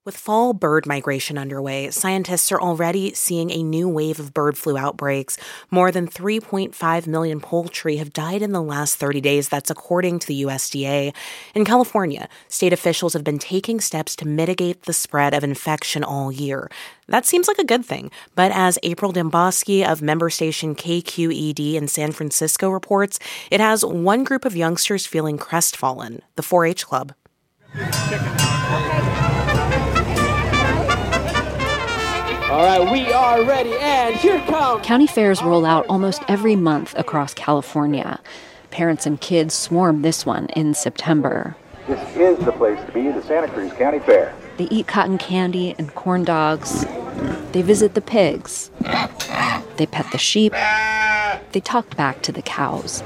With fall bird migration underway, scientists are already seeing a new wave of bird flu outbreaks. More than 3.5 million poultry have died in the last 30 days. That's according to the USDA. In California, state officials have been taking steps to mitigate the spread of infection all year. That seems like a good thing, but as April Demboski of member station KQED in San Francisco reports, it has one group of youngsters feeling crestfallen, the 4-H Club. All right, we are ready, and here comes... County fairs roll out almost every month across California. Parents and kids swarm this one in September. This is the place to be, the Santa Cruz County Fair. They eat cotton candy and corn dogs. They visit the pigs. They pet the sheep. They talk back to the cows.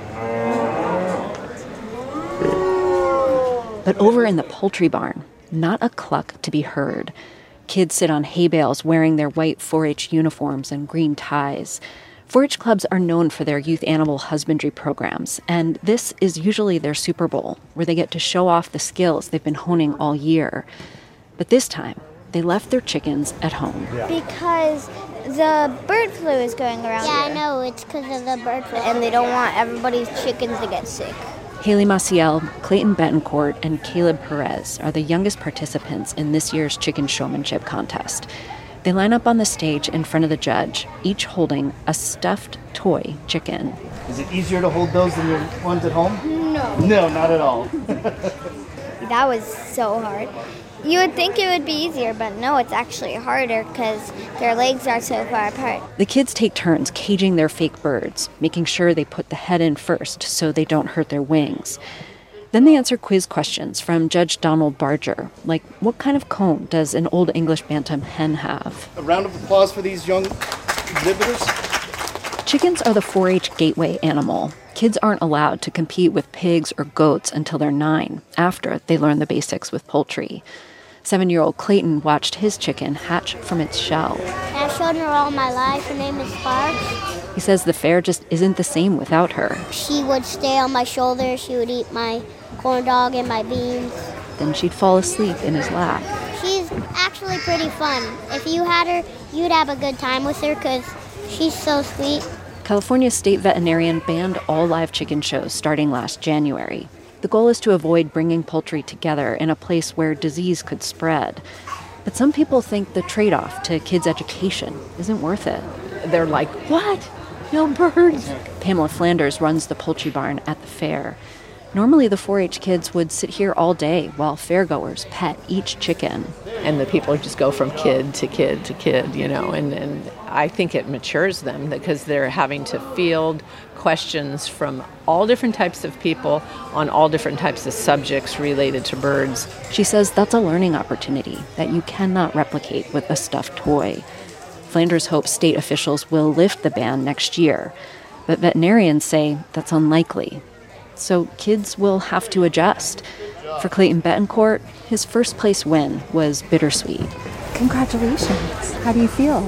But over in the poultry barn, not a cluck to be heard. Kids sit on hay bales wearing their white 4-H uniforms and green ties. 4-H clubs are known for their youth animal husbandry programs, and this is usually their Super Bowl, where they get to show off the skills they've been honing all year. But this time, they left their chickens at home. Because the bird flu is going around. Yeah, I know, it's because of the bird flu. And they don't want everybody's chickens to get sick. Haley Maciel, Clayton Betancourt, and Caleb Perez are the youngest participants in this year's chicken showmanship contest. They line up on the stage in front of the judge, each holding a stuffed toy chicken. Is it easier to hold those than your ones at home? No. No, not at all. That was so hard. You would think it would be easier, but no, it's actually harder because their legs are so far apart. The kids take turns caging their fake birds, making sure they put the head in first so they don't hurt their wings. Then they answer quiz questions from Judge Donald Barger, like what kind of comb does an Old English bantam hen have? A round of applause for these young exhibitors. Chickens are the 4-H gateway animal. Kids aren't allowed to compete with pigs or goats until they're 9, after they learn the basics with poultry. 7-year-old Clayton watched his chicken hatch from its shell. I've shown her all my life. Her name is Sparks. He says the fair just isn't the same without her. She would stay on my shoulder. She would eat my corn dog and my beans. Then she'd fall asleep in his lap. She's actually pretty fun. If you had her, you'd have a good time with her because she's so sweet. California's state veterinarian banned all live chicken shows starting last January. The goal is to avoid bringing poultry together in a place where disease could spread. But some people think the trade-off to kids' education isn't worth it. They're like, what? No birds? Pamela Flanders runs the poultry barn at the fair. Normally, the 4-H kids would sit here all day while fairgoers pet each chicken. And the people just go from kid to kid to kid, you know, and I think it matures them because they're having to field questions from all different types of people on all different types of subjects related to birds. She says that's a learning opportunity that you cannot replicate with a stuffed toy. Flanders hopes state officials will lift the ban next year, but veterinarians say that's unlikely. So kids will have to adjust. For Clayton Betancourt, his first place win was bittersweet. Congratulations. How do you feel?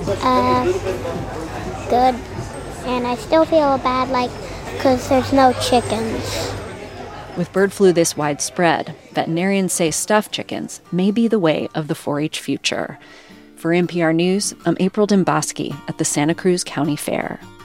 Good. And I still feel bad, because there's no chickens. With bird flu this widespread, veterinarians say stuffed chickens may be the way of the 4-H future. For NPR News, I'm April Demboski at the Santa Cruz County Fair.